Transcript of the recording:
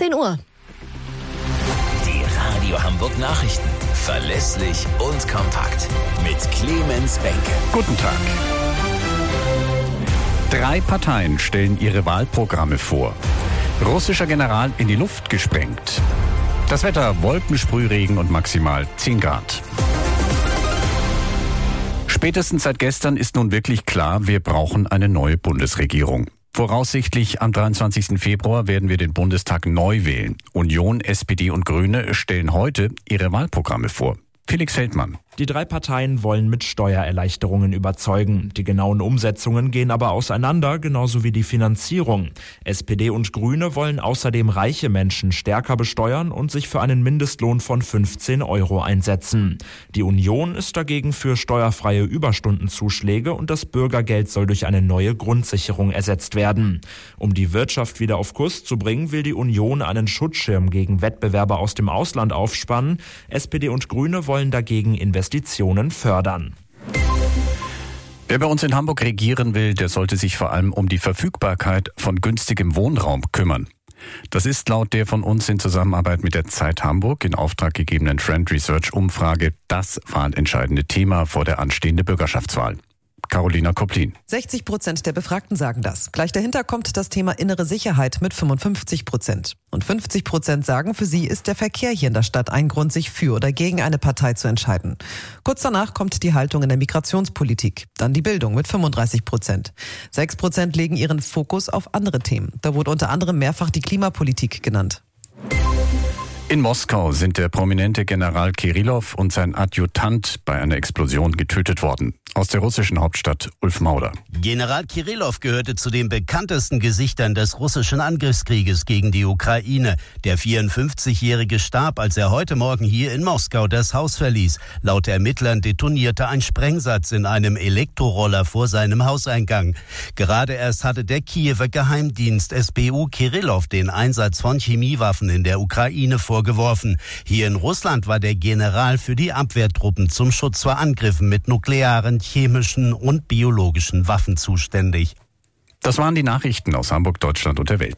10 Uhr. Die Radio Hamburg Nachrichten. Verlässlich und kompakt. Mit Clemens Benke. Guten Tag. 3 Parteien stellen ihre Wahlprogramme vor. Russischer General in die Luft gesprengt. Das Wetter: Wolken, Sprühregen und maximal 10 Grad. Spätestens seit gestern ist nun wirklich klar, wir brauchen eine neue Bundesregierung. Voraussichtlich am 23. Februar werden wir den Bundestag neu wählen. Union, SPD und Grüne stellen heute ihre Wahlprogramme vor. Felix Feldmann. Die 3 Parteien wollen mit Steuererleichterungen überzeugen. Die genauen Umsetzungen gehen aber auseinander, genauso wie die Finanzierung. SPD und Grüne wollen außerdem reiche Menschen stärker besteuern und sich für einen Mindestlohn von 15 € einsetzen. Die Union ist dagegen für steuerfreie Überstundenzuschläge und das Bürgergeld soll durch eine neue Grundsicherung ersetzt werden. Um die Wirtschaft wieder auf Kurs zu bringen, will die Union einen Schutzschirm gegen Wettbewerber aus dem Ausland aufspannen. SPD und Grüne wollen dagegen Investitionen fördern. Wer bei uns in Hamburg regieren will, der sollte sich vor allem um die Verfügbarkeit von günstigem Wohnraum kümmern. Das ist laut der von uns in Zusammenarbeit mit der Zeit Hamburg in Auftrag gegebenen Friend Research Umfrage das wahlentscheidende Thema vor der anstehenden Bürgerschaftswahl. Carolina Koplin. 60% der Befragten sagen das. Gleich dahinter kommt das Thema innere Sicherheit mit 55%. Und 50% sagen, für sie ist der Verkehr hier in der Stadt ein Grund, sich für oder gegen eine Partei zu entscheiden. Kurz danach kommt die Haltung in der Migrationspolitik. Dann die Bildung mit 35%. 6% legen ihren Fokus auf andere Themen. Da wurde unter anderem mehrfach die Klimapolitik genannt. In Moskau sind der prominente General Kirillow und sein Adjutant bei einer Explosion getötet worden. Aus der russischen Hauptstadt Ulf Mauder. General Kirillow gehörte zu den bekanntesten Gesichtern des russischen Angriffskrieges gegen die Ukraine. Der 54-Jährige starb, als er heute Morgen hier in Moskau das Haus verließ. Laut Ermittlern detonierte ein Sprengsatz in einem Elektroroller vor seinem Hauseingang. Gerade erst hatte der Kiewer Geheimdienst SBU Kirillow den Einsatz von Chemiewaffen in der Ukraine vorgeworfen. Hier in Russland war der General für die Abwehrtruppen zum Schutz vor Angriffen mit nuklearen, chemischen und biologischen Waffen zuständig. Das waren die Nachrichten aus Hamburg, Deutschland und der Welt.